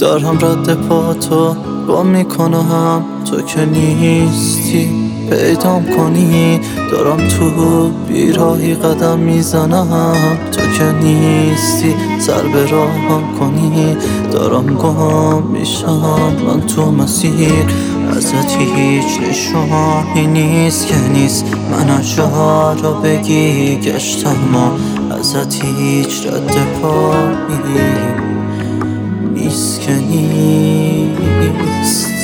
دارم رد پا تو گم میکنم، تو که نیستی پیدام کنی. دارم تو بیراهی قدم میزنم، تو که نیستی سر به راهم کنی. دارم گم میشم من تو مسیر، ازت هیچ نشانی نیست که نیست. من اجا رو بگی گشتم و ازت هیچ رد پایی نیست که نیست.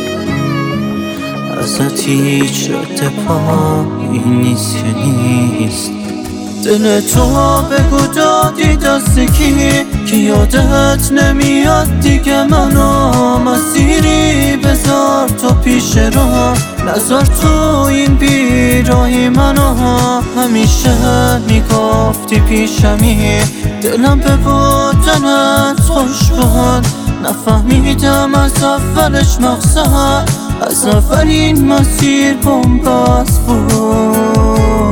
ازت هیچ رد پایی نیست که نیست. دل تو بگو دادی دست کی که یادت نمیاد دیگه منو. مسیری بذار تو پیش راه، نذار تو این بیراهی منو. همیشه میگفتی پیشمی، دلم به بودنت خوش بود. نفهمیدم از اولش مقصد، از اولین مسیر بنبست بود.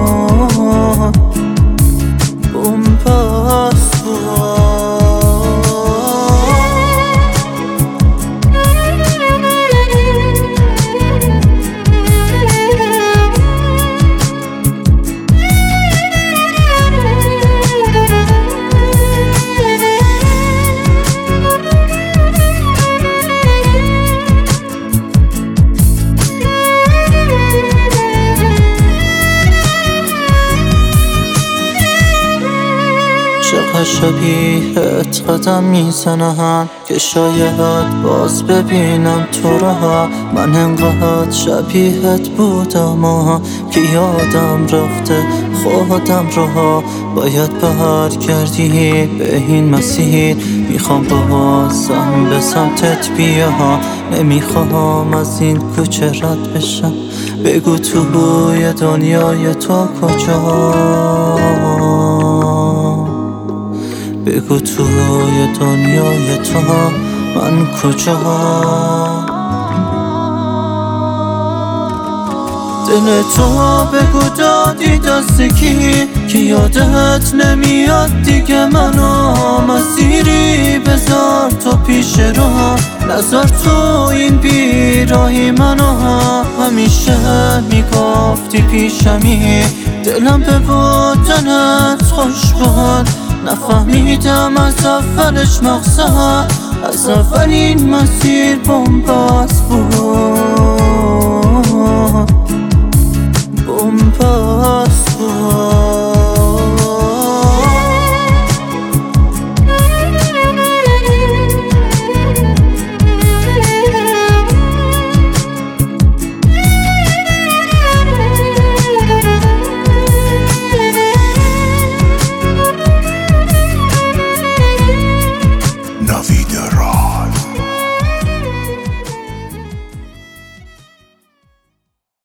چقدر شبیهت قدم میزنم که شاید باز ببینم تو را. من انقدر شبیهت بودم که یادم رفته خودم را. باید برگردی به این مسیر، میخوام بازم به سمتت بیام. نمیخوام از این کوچه رد بشم، بگو توی دنیای تو کجا. بگو توی دنیای تو من کجا. دل تو بگو دادی دست کی که یادت نمیاد دیگه منو. مسیری بذار تو پیش راه، نذار تو این بیراهی منو. همیشه میگفتی پیشمی، دلم به بودنت خوش بود. نفهمیدم از اولش مقصد، از اولین مسیر بنبست بود.